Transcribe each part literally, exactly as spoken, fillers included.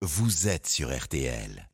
vous êtes sur R T L.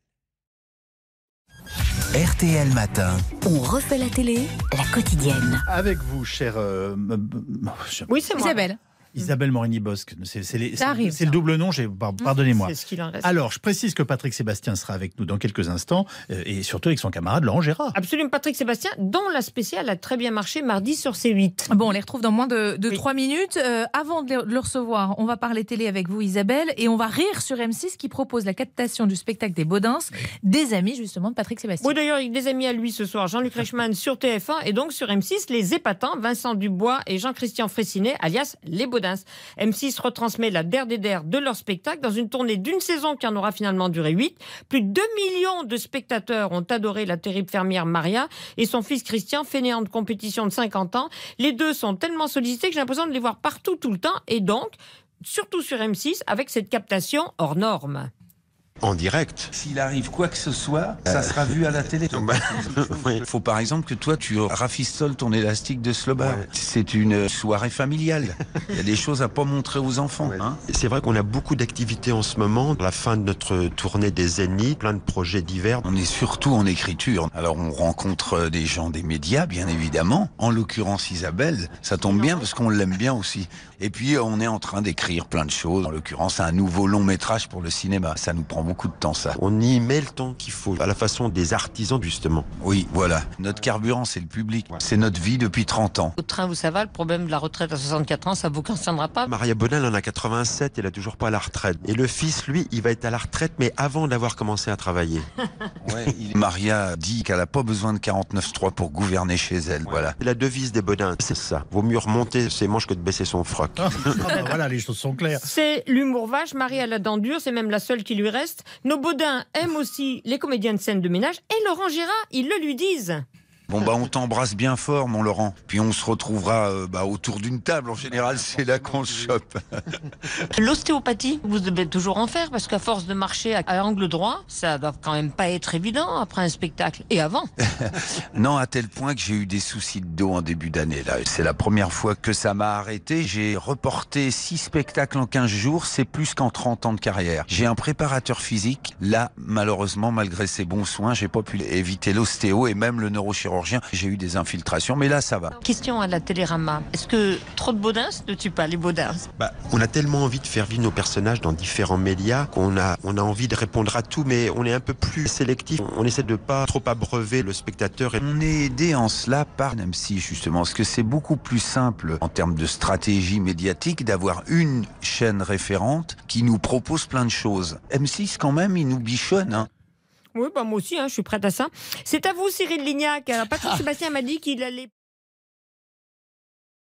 R T L Matin. On refait la télé, la quotidienne. Avec vous, chère... Euh, oui, c'est moi. Isabelle. Isabelle Morini-Bosque. C'est, c'est, les, Ça arrive, c'est ça. le double nom, j'ai, pardonnez-moi. C'est ce qu'il en reste. Alors, je précise que Patrick Sébastien sera avec nous dans quelques instants, euh, et surtout avec son camarade Laurent Gérard. Absolument, Patrick Sébastien, dont la spéciale a très bien marché mardi sur C huit. Bon, on les retrouve dans moins de, de Oui. trois minutes. Euh, avant de le, de le recevoir, on va parler télé avec vous, Isabelle, et on va rire sur M six qui propose la captation du spectacle des Baudins, oui. des amis justement de Patrick Sébastien. Oui, d'ailleurs, il y a des amis à lui ce soir, Jean-Luc Reichmann sur T F un et donc sur M six, les épatants, Vincent Dubois et Jean-Christian Fraissinet, alias les Baudins. M six retransmet la der des der de leur spectacle dans une tournée d'une saison qui en aura finalement duré huit. Plus de deux millions de spectateurs ont adoré la terrible fermière Maria et son fils Christian, fainéant de compétition de cinquante ans. Les deux sont tellement sollicités que j'ai l'impression de les voir partout tout le temps et donc, surtout sur M six, avec cette captation hors norme. En direct. S'il arrive quoi que ce soit, ça sera vu à la télé. Il faut par exemple que toi, tu rafistoles ton élastique de slobber. Ouais. C'est une soirée familiale. Il y a des choses à pas montrer aux enfants. Ouais. Hein. C'est vrai qu'on a beaucoup d'activités en ce moment. À la fin de notre tournée des Zéniths, plein de projets divers. On est surtout en écriture. Alors on rencontre des gens des médias, bien évidemment. En l'occurrence Isabelle, ça tombe bien parce qu'on l'aime bien aussi. Et puis on est en train d'écrire plein de choses. En l'occurrence un nouveau long métrage pour le cinéma. Ça nous prend beaucoup de temps, ça. On y met le temps qu'il faut, à la façon des artisans, justement. Oui, voilà. Notre carburant, c'est le public. C'est notre vie depuis trente ans. Au train où ça va, le problème de la retraite à soixante-quatre ans, ça vous concernera pas. Maria Baudin, elle en a quatre-vingt-sept, elle a toujours pas la retraite. Et le fils, lui, il va être à la retraite, mais avant d'avoir commencé à travailler. Ouais, il... Maria dit qu'elle a pas besoin de quarante-neuf trois pour gouverner chez elle, ouais. Voilà. La devise des Baudins, c'est ça. Vaut mieux remonter ses manches que de baisser son froc. Ah, bah voilà, les choses sont claires. C'est l'humour vache, Marie a la dent dure, c'est même la seule qui lui reste. Nos Baudins aiment aussi les comédiens de scène de ménage et Laurent Gérard, ils le lui disent. Bon bah on t'embrasse bien fort mon Laurent, puis on se retrouvera euh, bah, autour d'une table, en général c'est là qu'on se chope. L'ostéopathie, vous devez toujours en faire parce qu'à force de marcher à angle droit, ça doit quand même pas être évident après un spectacle, et avant. Non, à tel point que j'ai eu des soucis de dos en début d'année là. C'est la première fois que ça m'a arrêté, j'ai reporté six spectacles en quinze jours, c'est plus qu'en trente ans de carrière. J'ai un préparateur physique, là malheureusement malgré ses bons soins, j'ai pas pu éviter l'ostéo et même le neurochirurgien. J'ai eu des infiltrations, mais là, ça va. Question à la Télérama. Est-ce que trop de Baudins ne tue pas les Baudins? Bah, on a tellement envie de faire vivre nos personnages dans différents médias qu'on a, on a envie de répondre à tout, mais on est un peu plus sélectif. On essaie de pas trop abreuver le spectateur. On est aidé en cela par M six, justement, parce que c'est beaucoup plus simple en termes de stratégie médiatique d'avoir une chaîne référente qui nous propose plein de choses. M six, quand même, il nous bichonne, hein. Oui, bah moi aussi, hein, je suis prête à ça. C'est à vous, Cyril Lignac. Alors, Patrick Sébastien m'a dit qu'il allait...